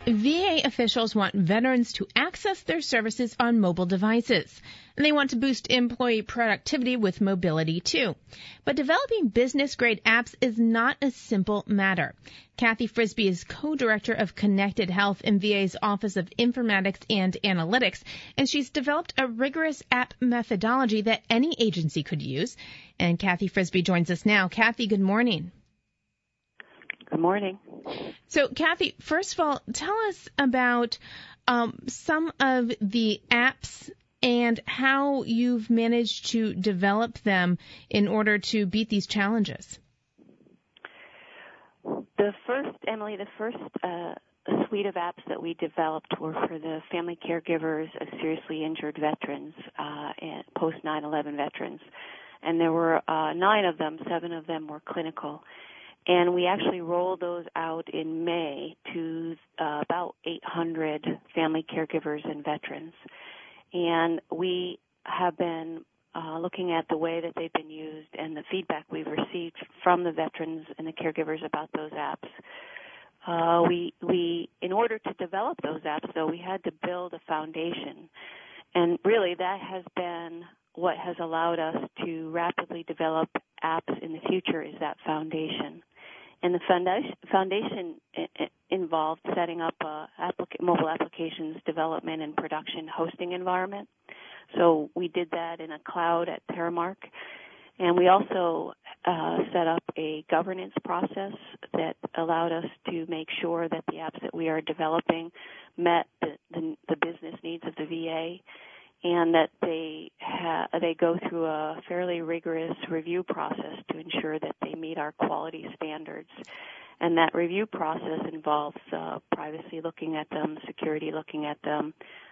VA officials want veterans to access their services on mobile devices, and they want to boost employee productivity with mobility too. But developing business-grade apps is not a simple matter. Kathy Frisbee is co-director of Connected Health in VA's Office of Informatics and Analytics, and she's developed a rigorous app methodology that any agency could use. And Kathy Frisbee joins us now. Kathy, good morning. Good morning. So, Kathy, first of all, tell us about some of the apps and how you've managed to develop them in order to beat these challenges. The first suite of apps that we developed were for the family caregivers of seriously injured veterans and post 9/11 veterans. And there were 9 of them, 7 of them were clinical. And we actually rolled those out in May to about 800 family caregivers and veterans. And we have been looking at the way that they've been used and the feedback we've received from the veterans and the caregivers about those apps. We, in order to develop those apps, though, we had to build a foundation. And really that has been what has allowed us to rapidly develop apps in the future, is that foundation. And the foundation involved setting up a mobile applications development and production hosting environment. So we did that in a cloud at Terramark. And we also set up a governance process that allowed us to make sure that the apps that we are developing met the business needs of the VA, and that they go through a fairly rigorous review process to ensure that they meet our quality standards. And that review process involves privacy looking at them, security looking at them,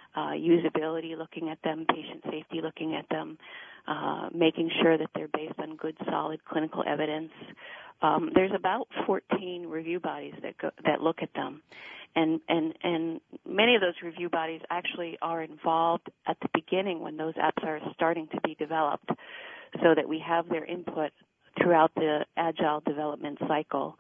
usability looking at them, patient safety looking at them, making sure that they're based on good, solid clinical evidence. There's about 14 review bodies that look at them. And many of those review bodies actually are involved at the beginning when those apps are starting to be developed, so that we have their input throughout the agile development cycle.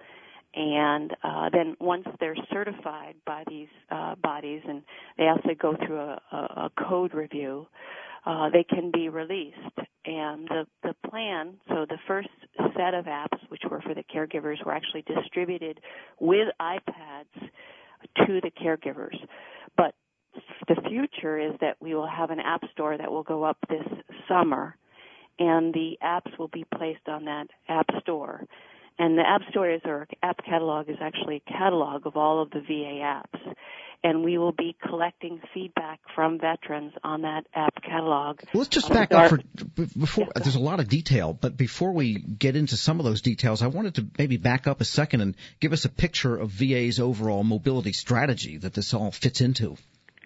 And then once they're certified by these bodies, and they also go through a code review, they can be released. And the plan, so the first set of apps, which were for the caregivers, were actually distributed with iPads to the caregivers. But the future is that we will have an app store that will go up this summer, and the apps will be placed on that app store. And the app store or app catalog is actually a catalog of all of the VA apps. And we will be collecting feedback from veterans on that app catalog. Well, let's just back up before. There's a lot of detail, but before we get into some of those details, I wanted to maybe back up a second and give us a picture of VA's overall mobility strategy that this all fits into.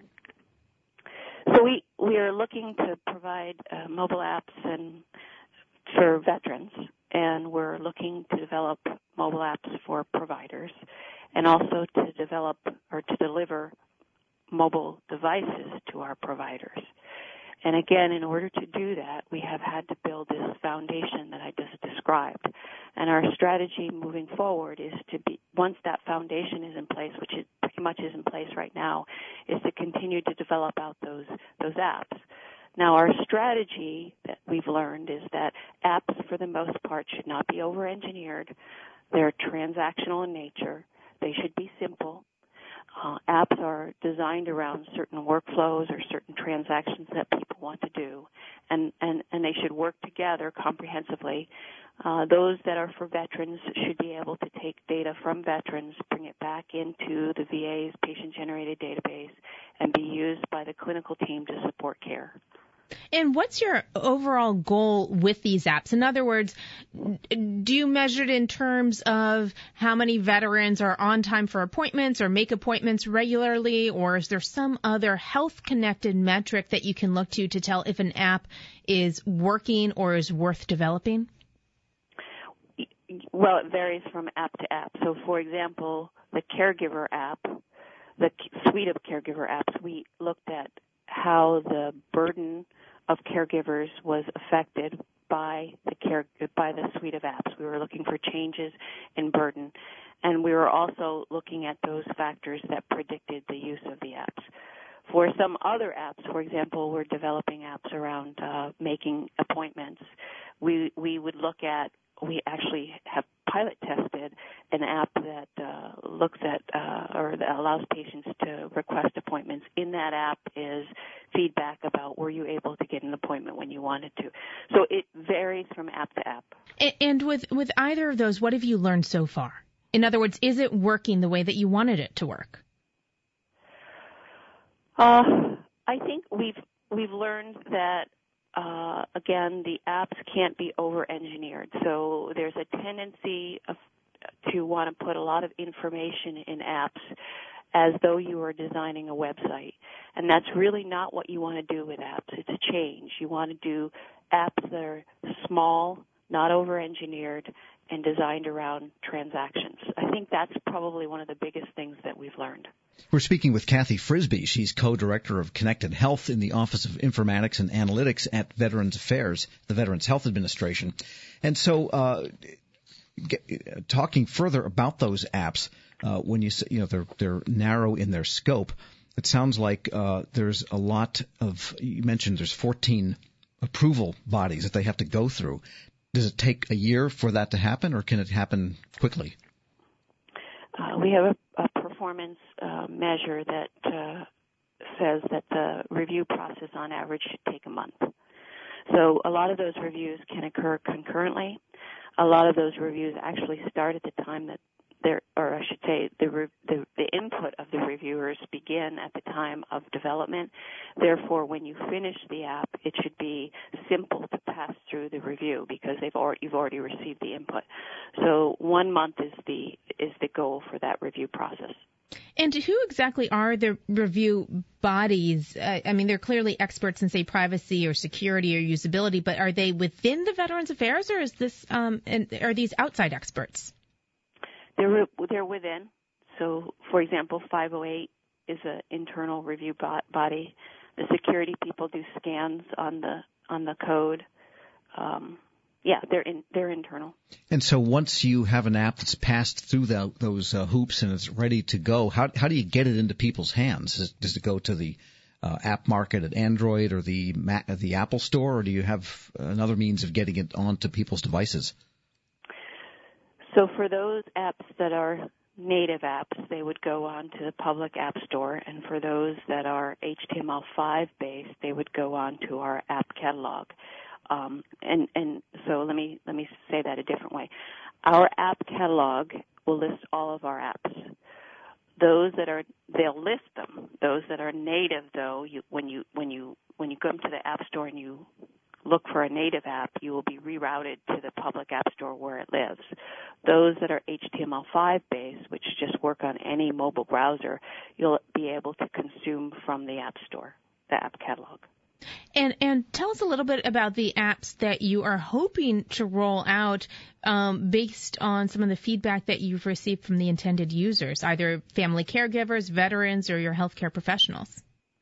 So we are looking to provide mobile apps and for veterans, and we're looking to develop mobile apps for providers, and also to develop or to deliver mobile devices to our providers. And again, in order to do that, we have had to build this foundation that I just described. And our strategy moving forward is to be, once that foundation is in place, which it pretty much is in place right now, is to continue to develop out those apps. Now, our strategy that we've learned is that apps, for the most part, should not be over-engineered. They're transactional in nature. They should be simple. Apps are designed around certain workflows or certain transactions that people want to do, and they should work together comprehensively. Those that are for veterans should be able to take data from veterans, bring it back into the VA's patient-generated database, and be used by the clinical team to support care. And what's your overall goal with these apps? In other words, do you measure it in terms of how many veterans are on time for appointments or make appointments regularly, or is there some other health-connected metric that you can look to tell if an app is working or is worth developing? Well, it varies from app to app. So, for example, the caregiver app, the suite of caregiver apps, we looked at how the burden of caregivers was affected by the suite of apps. We were looking for changes in burden, and we were also looking at those factors that predicted some other apps, for example, we're developing apps around making appointments. We would look at, we actually have pilot tested an app that looks at or that allows patients to request appointments. In that app is feedback about were you able to get an appointment when you wanted to. So it varies from app to app. And with either of those, what have you learned so far? In other words, is it working the way that you wanted it to work? I think we've learned that again, the apps can't be over-engineered. So there's a tendency to want to put a lot of information in apps as though you were designing a website. And that's really not what you want to do with apps. It's a change. You want to do apps that are small, not over-engineered, and designed around transactions. I think that's probably one of the biggest things that we've learned. We're speaking with Kathy Frisbie. She's co-director of Connected Health in the Office of Informatics and Analytics at Veterans Affairs, the Veterans Health Administration. And so, talking further about those apps, when you say, they're narrow in their scope, it sounds like there's a lot of, you mentioned there's 14 approval bodies that they have to go through. Does it take a year for that to happen, or can it happen quickly? We have a performance measure that says that the review process on average should take a month. So a lot of those reviews can occur concurrently. A lot of those reviews actually start at the time that the input of the reviewers begin at the time of development. Therefore, when you finish the app, it should be simple to pass through the review because you've already received the input. So 1 month is the goal for that review process. And who exactly are the review bodies? I mean, they're clearly experts in, say, privacy or security or usability, but are they within the Veterans Affairs, or is this are these outside experts? They're within. So, for example, 508 is an internal review body. The security people do scans on the code. They're internal. And so, once you have an app that's passed through those hoops and it's ready to go, how do you get it into people's hands? Does it go to the app market at Android or the Apple Store, or do you have another means of getting it onto people's devices? So for those apps that are native apps, they would go on to the public app store, and for those that are HTML5 based, they would go on to our app catalog. And so let me say that a different way. Our app catalog will list all of our apps. They'll list them. Those that are native, though, when you come to the app store and you look for a native app, you will be rerouted to the public app store where it lives. Those that are HTML5 based, which just work on any mobile browser, you'll be able to consume from the app store, the app catalog. And tell us a little bit about the apps that you are hoping to roll out based on some of the feedback that you've received from the intended users, either family caregivers, veterans, or your healthcare professionals.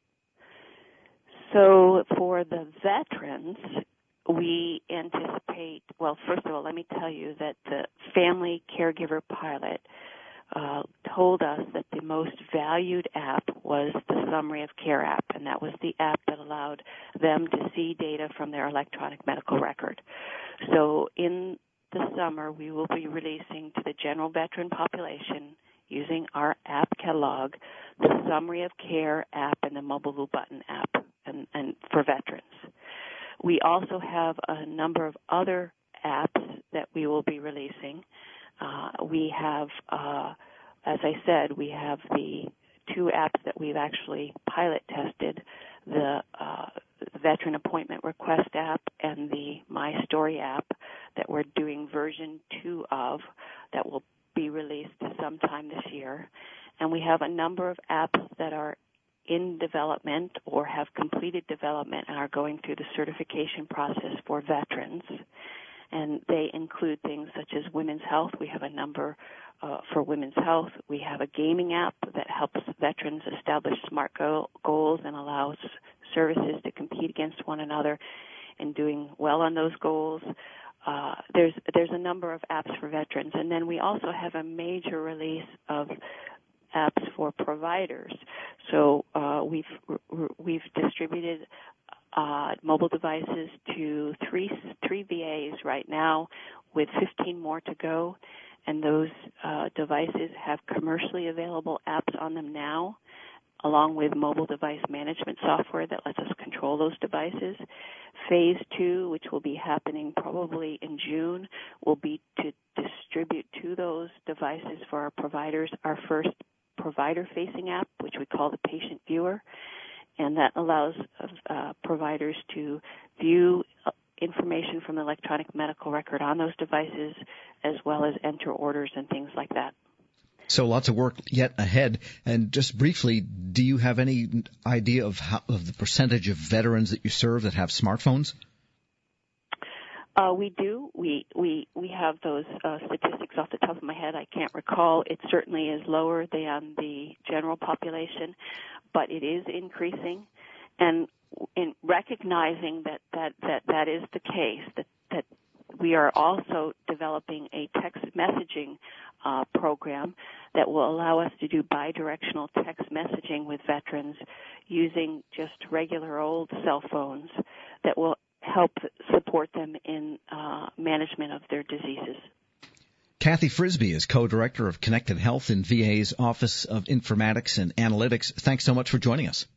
So for the veterans, we anticipate, well, first of all, let me tell you that the family caregiver pilot told us that the most valued app was the Summary of Care app, and that was the app that allowed them to see data from their electronic medical record. So in the summer, we will be releasing to the general veteran population, using our app catalog, the Summary of Care app and the Mobile Blue Button app and for veterans. We also have a number of other apps that we will be releasing. We have, as I said, we have the 2 apps that we've actually pilot tested, the Veteran Appointment Request app and the My Story app that we're doing version 2 of that will be released sometime this year. And we have a number of apps that are in development or have completed development and are going through the certification process for veterans. And they include things such as women's health. We have a number for women's health. We have a gaming app that helps veterans establish SMART goals and allows services to compete against one another in doing well on those goals. There's a number of apps for veterans. And then we also have a major release of apps for providers. So we've distributed mobile devices to three VAs right now, with 15 more to go, and those devices have commercially available apps on them now, along with mobile device management software that lets us control those devices. Phase 2, which will be happening probably in June, will be to distribute to those devices for our providers our first provider-facing app, which we call the Patient Viewer, and that allows providers to view information from the electronic medical record on those devices, as well as enter orders and things like that. So lots of work yet ahead. And just briefly, do you have any idea of the percentage of veterans that you serve that have smartphones? We do. We have those statistics off the top of my head. I can't recall. It certainly is lower than the general population, but it is increasing. And in recognizing that is the case, that we are also developing a text messaging program that will allow us to do bidirectional text messaging with veterans using just regular old cell phones that will help support them in management of their diseases. Kathy Frisbie is co-director of Connected Health in VA's Office of Informatics and Analytics. Thanks so much for joining us.